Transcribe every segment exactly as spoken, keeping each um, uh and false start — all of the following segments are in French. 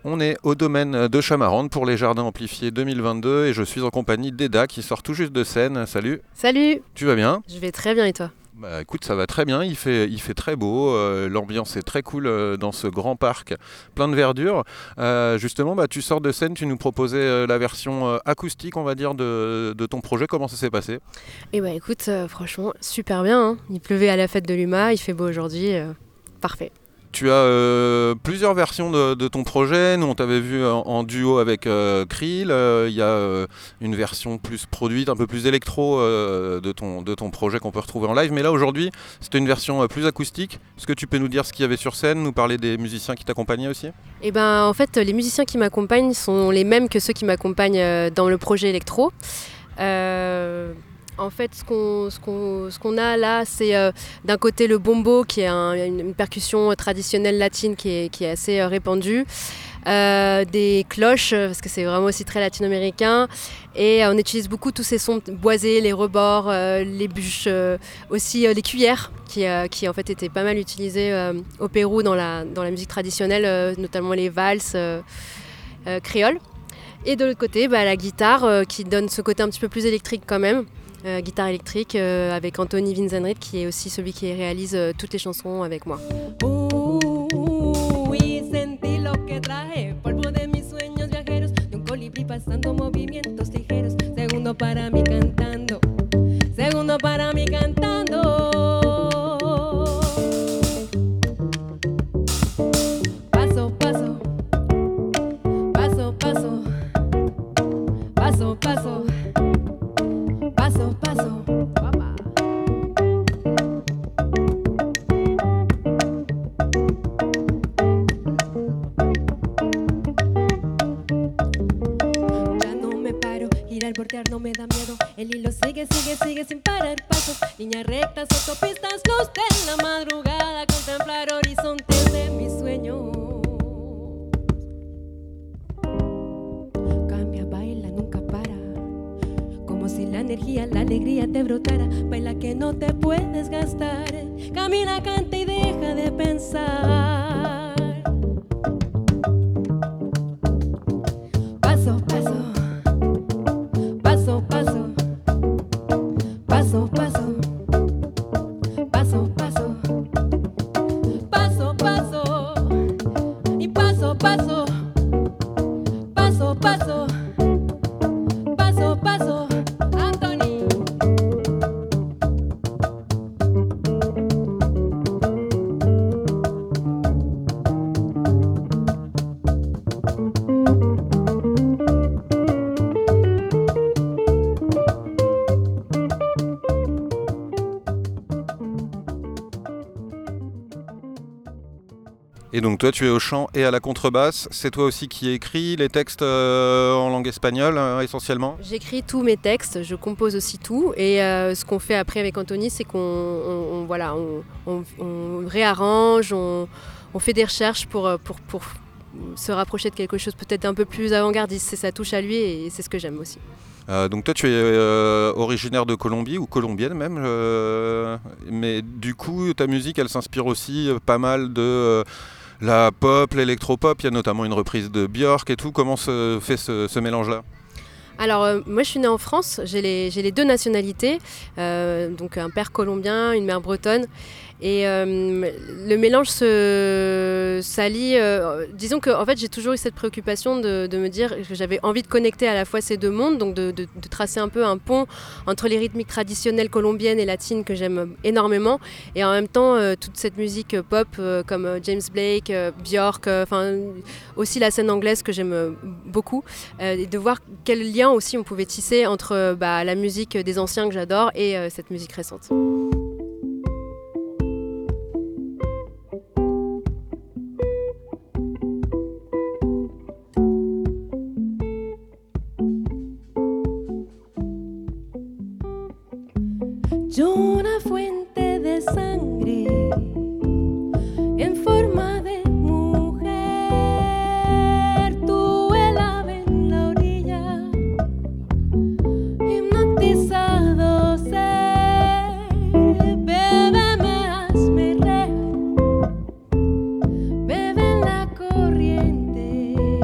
On est au domaine de Chamarande pour les Jardins Amplifiés deux mille vingt-deux et je suis en compagnie d'Eda qui sort tout juste de scène. Salut. Salut. Tu vas bien? Je vais très bien et toi? Bah écoute, ça va très bien, il fait, il fait très beau, euh, l'ambiance est très cool euh, dans ce grand parc plein de verdure. Euh, justement, bah, tu sors de scène, tu nous proposais euh, la version euh, acoustique, on va dire, de, de ton projet. Comment ça s'est passé? Eh bah écoute, euh, franchement, super bien. Hein. Il pleuvait à la fête de l'U M A, il fait beau aujourd'hui, euh, parfait. Tu as euh, plusieurs versions de, de ton projet. Nous, on t'avait vu en, en duo avec euh, Krill. Euh, Il y a euh, une version plus produite, un peu plus électro euh, de, ton, de ton projet qu'on peut retrouver en live. Mais là, aujourd'hui, c'était une version euh, plus acoustique. Est-ce que tu peux nous dire ce qu'il y avait sur scène, nous parler des musiciens qui t'accompagnaient aussi? Eh ben, en fait, les musiciens qui m'accompagnent sont les mêmes que ceux qui m'accompagnent euh, dans le projet électro. Euh... En fait, ce qu'on, ce qu'on, ce qu'on a là, c'est euh, d'un côté le bombo, qui est un, une, une percussion traditionnelle latine qui est, qui est assez euh, répandue, euh, des cloches, parce que c'est vraiment aussi très latino-américain, et euh, on utilise beaucoup tous ces sons boisés, les rebords, euh, les bûches, euh, aussi euh, les cuillères, qui, euh, qui en fait étaient pas mal utilisées euh, au Pérou dans la, dans la musique traditionnelle, euh, notamment les valses euh, euh, créoles. Et de l'autre côté, bah, la guitare, euh, qui donne ce côté un petit peu plus électrique quand même. Euh, guitare électrique euh, avec Anthony Vinzenrit qui est aussi celui qui réalise euh, toutes les chansons avec moi. No me da miedo, el hilo sigue, sigue, sigue sin parar pasos, líneas rectas, autopistas, luz de la madrugada, contemplar horizontes de mis sueños. Cambia, baila, nunca para, como si la energía, la alegría te brotara, baila que no te puedes gastar, camina, canta y deja de pensar. Paso, paso. Paso, paso, paso, paso, paso, paso, paso, paso, y paso, paso, paso, paso, paso, paso, Anthony. Et donc toi tu es au chant et à la contrebasse, c'est toi aussi qui écris les textes euh, en langue espagnole euh, essentiellement? J'écris tous mes textes, je compose aussi tout et euh, ce qu'on fait après avec Anthony c'est qu'on on, on, voilà, on, on, on réarrange, on, on fait des recherches pour, pour, pour se rapprocher de quelque chose peut-être un peu plus avant-gardiste, c'est sa touche à lui et c'est ce que j'aime aussi. Euh, donc toi tu es euh, originaire de Colombie ou colombienne même, euh, mais du coup ta musique elle s'inspire aussi euh, pas mal de euh, la pop, l'électropop, il y a notamment une reprise de Björk et tout. Comment se fait ce, ce mélange-là? Alors euh, moi je suis née en France, j'ai les, j'ai les deux nationalités, euh, donc un père colombien, une mère bretonne. Et euh, le mélange se s'allie. Euh, disons que en fait, j'ai toujours eu cette préoccupation de, de me dire que j'avais envie de connecter à la fois ces deux mondes, donc de, de, de tracer un peu un pont entre les rythmiques traditionnelles colombiennes et latines que j'aime énormément, et en même temps euh, toute cette musique pop euh, comme James Blake, euh, Björk, enfin euh, aussi la scène anglaise que j'aime beaucoup, euh, et de voir quel lien aussi on pouvait tisser entre bah, la musique des anciens que j'adore et euh, cette musique récente. Yo una fuente de sangre en forma de mujer, tú el ave en la orilla, hipnotizado ser, bébeme, hazme reír, bebe en la corriente.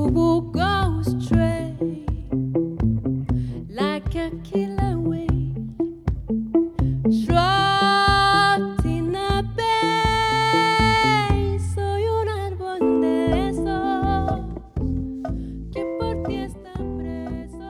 will go straight like a killer whale trapped in a bay. Soy un árbol de esos que por ti está preso.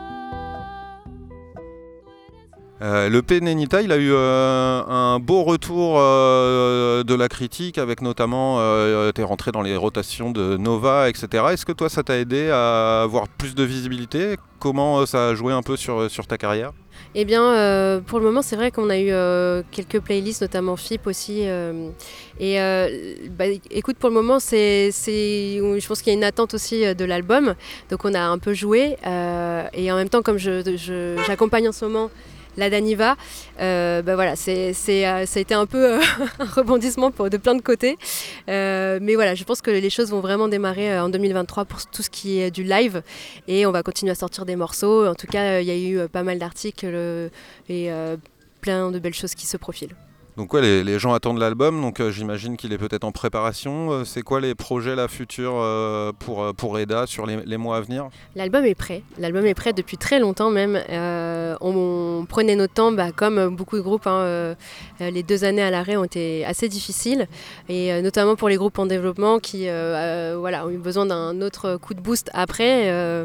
Euh, le P Nenita, il a eu euh, un beau retour euh, de la critique, avec notamment, euh, t'es rentré dans les rotations de Nova, et cetera. Est-ce que toi, ça t'a aidé à avoir plus de visibilité? Comment ça a joué un peu sur, sur ta carrière? Eh bien, euh, pour le moment, c'est vrai qu'on a eu euh, quelques playlists, notamment F I P aussi. Euh, et euh, bah, écoute, pour le moment, c'est, c'est, je pense qu'il y a une attente aussi de l'album. Donc, on a un peu joué. Euh, et en même temps, comme je, je, j'accompagne en ce moment la Daniva, euh, bah voilà, c'est, c'est, euh, ça a été un peu euh, un rebondissement pour, de plein de côtés. Euh, mais voilà, je pense que les choses vont vraiment démarrer euh, en deux mille vingt-trois pour tout ce qui est du live. Et on va continuer à sortir des morceaux. En tout cas, il y a eu euh, pas mal d'articles euh, et euh, plein de belles choses qui se profilent. Donc ouais, les, les gens attendent l'album, donc euh, j'imagine qu'il est peut-être en préparation. Euh, c'est quoi les projets là, futurs euh, pour, pour Eda sur les, les mois à venir? L'album est prêt, l'album est prêt depuis très longtemps même. Euh, on, on prenait notre temps, bah, comme beaucoup de groupes, hein, euh, les deux années à l'arrêt ont été assez difficiles, et euh, notamment pour les groupes en développement qui euh, euh, voilà, ont eu besoin d'un autre coup de boost après. Euh,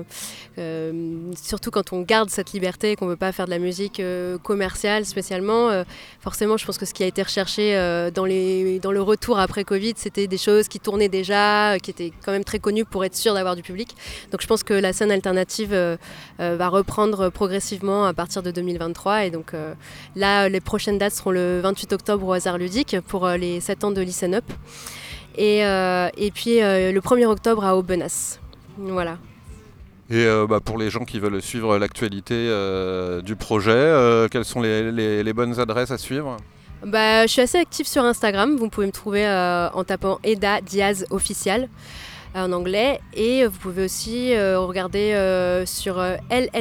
euh, surtout quand on garde cette liberté et qu'on ne veut pas faire de la musique euh, commerciale spécialement. Euh, forcément, je pense que ce qui a été recherché euh, dans, les, dans le retour après Covid, c'était des choses qui tournaient déjà, qui étaient quand même très connues pour être sûr d'avoir du public. Donc je pense que la scène alternative euh, euh, va reprendre progressivement à partir de deux mille vingt-trois. Et donc euh, là, les prochaines dates seront le vingt-huit octobre au Hasard Ludique pour euh, les sept ans de Listen Up. Et, euh, et puis euh, le premier octobre à Aubenas. Voilà. Et euh, bah, pour les gens qui veulent suivre l'actualité euh, du projet, euh, quelles sont les, les, les bonnes adresses à suivre? Bah, je suis assez active sur Instagram. Vous pouvez me trouver euh, en tapant Eda Diaz Official euh, en anglais. Et vous pouvez aussi euh, regarder euh, sur euh,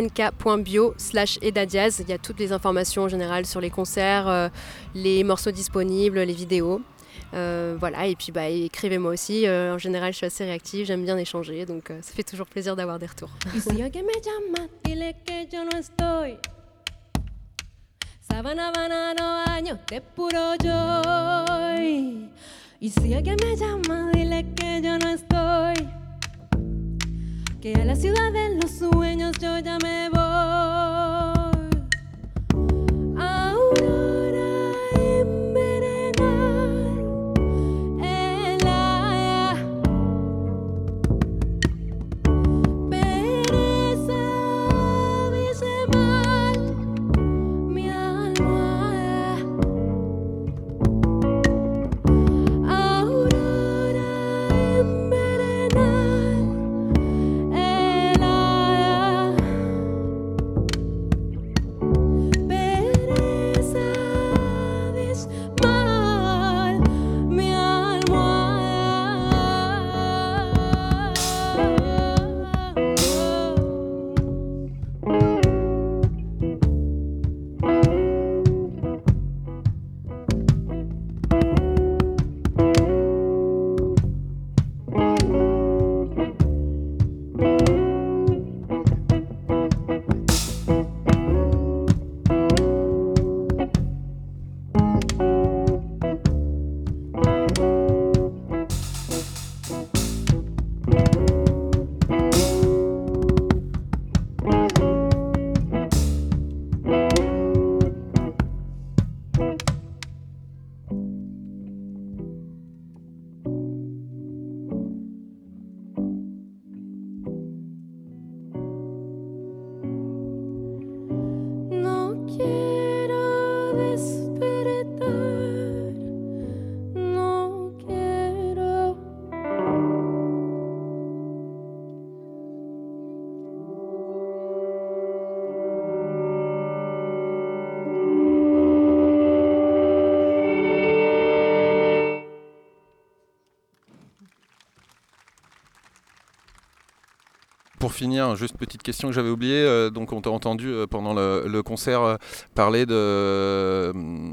lnk.bio slash Eda Diaz. Il y a toutes les informations en général sur les concerts, euh, les morceaux disponibles, les vidéos. Euh, voilà, et puis bah, écrivez-moi aussi. Euh, en général, je suis assez réactive, j'aime bien échanger, donc euh, ça fait toujours plaisir d'avoir des retours. Y si alguien me llama, dile que yo no estoy. Sabana, banano, años de puro joy. Y si alguien me llama, dile que yo no estoy. Que a la ciudad de los sueños yo ya me voy. Aurora envenenar el aire. Pereza dice mal mi almohada. Aurora envenenar el aire. Pereza dice mal mi No quiero despertar, no quiero. Pour finir, juste petite question que j'avais oubliée. Euh, donc, on t'a entendu euh, pendant le, le concert euh, parler de,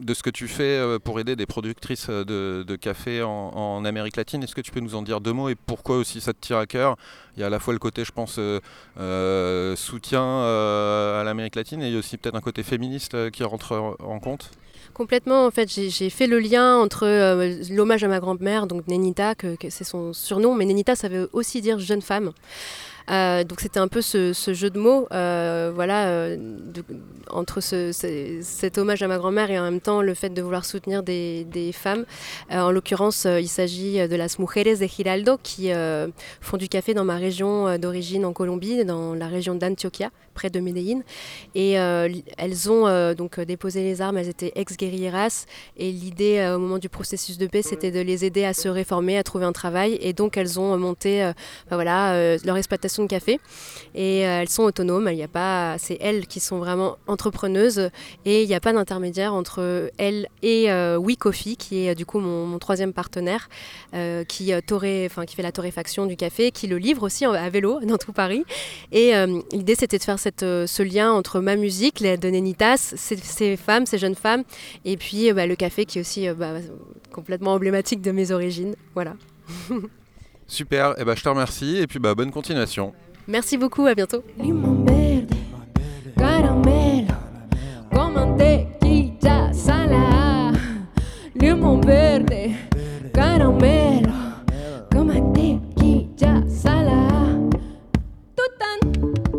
de ce que tu fais euh, pour aider des productrices de, de café en, en Amérique latine. Est-ce que tu peux nous en dire deux mots et pourquoi aussi ça te tire à cœur? Il y a à la fois le côté, je pense, euh, euh, soutien euh, à l'Amérique latine et il y a aussi peut-être un côté féministe euh, qui rentre en compte. Complètement, en fait, j'ai, j'ai fait le lien entre euh, l'hommage à ma grand-mère, donc Nenita, que, que c'est son surnom, mais Nenita, ça veut aussi dire jeune femme. Euh, donc c'était un peu ce, ce jeu de mots, euh, voilà, euh, de, entre ce, ce, cet hommage à ma grand-mère et en même temps le fait de vouloir soutenir des, des femmes. Euh, en l'occurrence, euh, il s'agit de las Mujeres de Giraldo qui euh, font du café dans ma région euh, d'origine en Colombie, dans la région d'Antioquia, près de Medellín. Et euh, elles ont euh, donc déposé les armes, elles étaient ex-guerrilleras. Et l'idée euh, au moment du processus de paix, c'était de les aider à se réformer, à trouver un travail. Et donc elles ont monté euh, ben voilà, euh, leur exploitation de café et euh, elles sont autonomes, il y a pas, c'est elles qui sont vraiment entrepreneuses et il n'y a pas d'intermédiaire entre elles et euh, We Coffee qui est euh, du coup mon, mon troisième partenaire euh, qui, euh, torré, enfin, qui fait la torréfaction du café, qui le livre aussi à vélo dans tout Paris et euh, l'idée c'était de faire cette, euh, ce lien entre ma musique, les de Nenitas, ces, ces femmes, ces jeunes femmes et puis euh, bah, le café qui est aussi euh, bah, complètement emblématique de mes origines, voilà. Super, et bah, je te remercie et puis bah, bonne continuation. Merci beaucoup, à bientôt. Limón verde, caramelo, con mantequilla salada. Limón verde, caramelo, con mantequilla salada. Tután.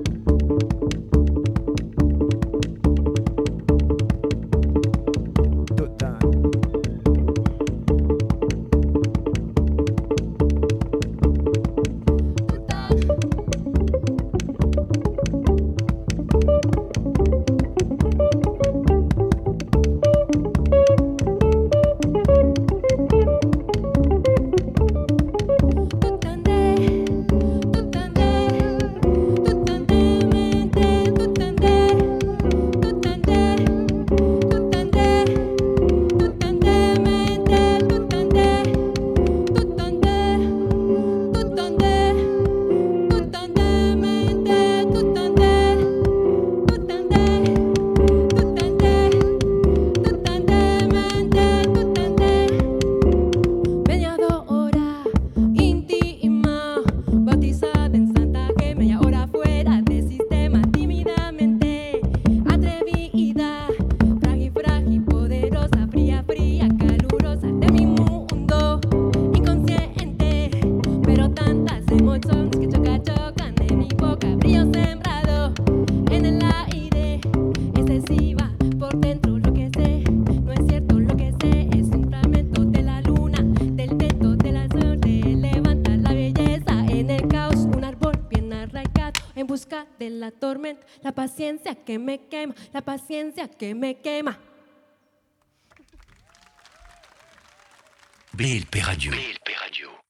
De la tormenta, la paciencia que me quema, la paciencia que me quema. B L P Radio. B L P Radio.